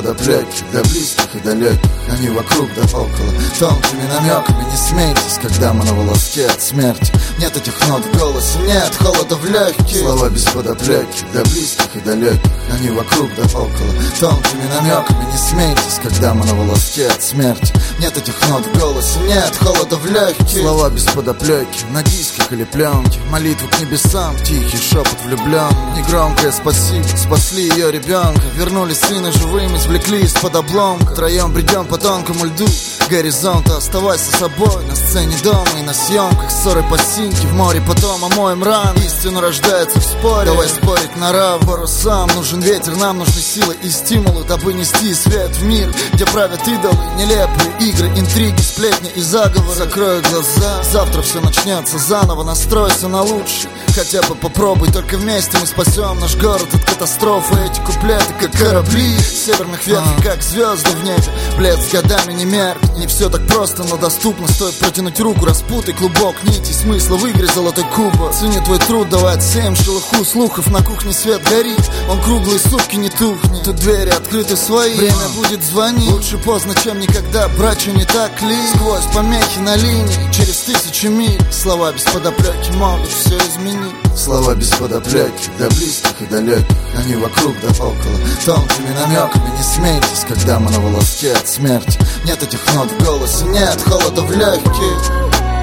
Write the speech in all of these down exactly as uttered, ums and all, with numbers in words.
подоплеки, для близких и далеких. Они вокруг да около, тонкими намеками. Не смейтесь, когда мы на волоске от смерти. Нет этих нот в голосе, нет холода в легких. Слова без подоплеки, для близких и далеких. Они вокруг да около, тонкими намеками. Не смейтесь, когда мы на волоске от смерти. Нет этих нот в голосе, нет холода в легких. Слова без подоплеки, на дисках или пленке. Молитву к небесам, тихий шепот влюблен. Негромкое спасибо, спасли ее ребенка. Вернули сына живым, извлекли из-под обломка. Втроем бредем по тонкому льду горизонта. Оставайся собой на сцене дома и на съемках. Ссоры по синьке, в море потом омоем ран. Истина рождается в споре, давай спорить на равных. Парусам нужен ветер, нам нужны силы и стимулы, дабы нести свет в мир, где правят идолы. Нелепые игры, интриги, сплетни и заговоры. Закрою глаза, завтра все начнется заново. Настройся на лучшее, хотя бы попробуй. Только вместе мы спасем наш город от катастрофы. Эти куплеты как корабли северных ветров, как звезды в небе. Блеск с годами не меркнет. Не все так просто, но доступно. Стоит протянуть руку, распутай клубок нити смысла в игре золотой кубок. Цени твой труд, давай отсеем шелуху слухов. На кухне свет горит, он круглые сутки не тухнет. Тут двери открыты свои, время будет звонить. Лучше поздно, чем никогда, брачу не так ли? Сквозь помехи на линии, через тысячи миль. Слова без подоплеки могут все изменить. Слова без подоплеки, для близких и далеких. Они вокруг да около, тонкими намеками. Не смейтесь, когда мы на волоске от смерти. Нет этих нот в голосе, нет холода в легких.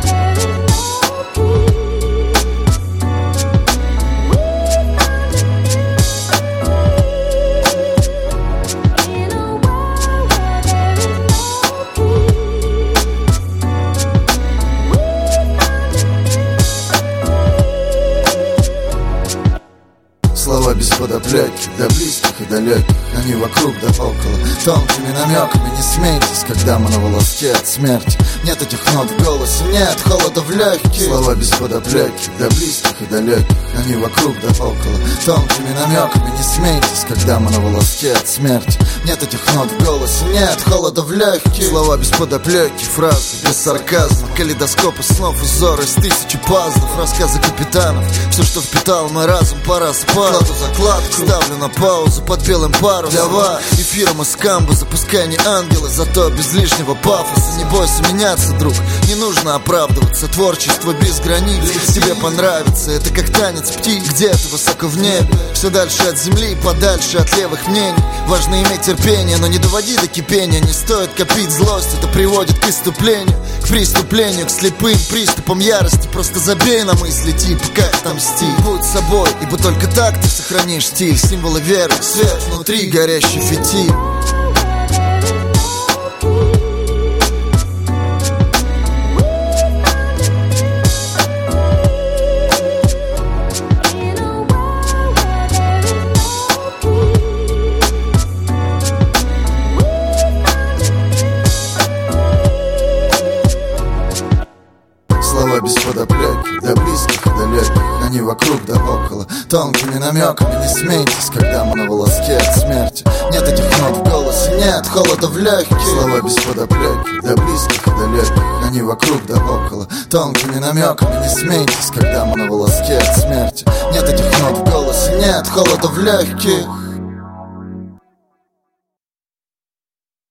Слова без подоплеки, для близких и далеких. Они вокруг да около, тонкими намеками. Не смейтесь, когда мы на волоске от смерти. Нет этих нот в голосе, нет холода в легких. Слова без подоплеки, для близких и далеких. Они вокруг да около, тонкими намеками. Не смейтесь, когда мы на волоске от смерти. Нет этих нот в голосе, нет холода в легких. Слова без подоплеки, фразы без сарказма. Калейдоскопы снов, узоры из тысячи пазлов. Рассказы капитанов, все, что впитал мой разум, пора спать. Кладу закладку, ставлю на паузу под белым парусом. Давай, эфиром из камбы, запускай не ангелы, зато без лишнего пафоса. Не бойся меняться, друг, не нужно оправдываться. Творчество без границ, тебе понравится. Это как танец птиц, где-то высоко в небе. Все дальше от земли, подальше от левых мнений. Важно иметь терпение, но не доводи до кипения. Не стоит копить злость, это приводит к иступлению, к преступлению, к слепым приступам ярости. Просто забей на мысли типа как отомстить. Будь собой, ибо только так ты сохранишь стиль. Символы веры, свет внутри, горящий фитиль. Слова без подоплеки, для близких и далеких. Они вокруг да около, тонкими намеками. Не смейтесь, когда мы на волоске от смерти. Нет этих нот в голосе, нет холода в легких. Слова без подоплеки, для близких и далеких. Они вокруг да около, тонкими намеками. Не смейтесь, когда мы на волоске от смерти. Нет этих нот в голосе, нет холода в легких.